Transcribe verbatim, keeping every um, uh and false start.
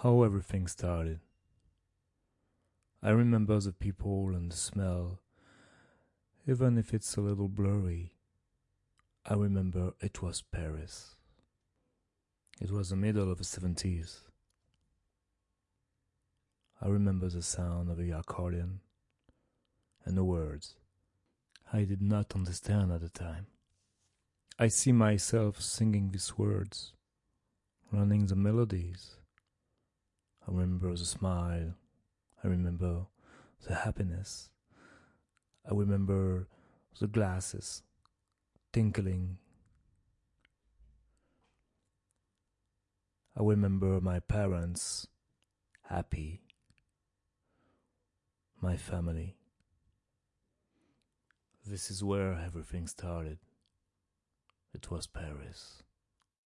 how everything started. I remember the people and the smell, even if it's a little blurry. I remember it was Paris. It was the middle of the seventies. I remember the sound of the accordion and the words I did not understand at the time. I see myself singing these words, running the melodies. I remember the smile. I remember the happiness. I remember the glasses tinkling. I remember my parents happy, my family. This is where everything started. It was Paris.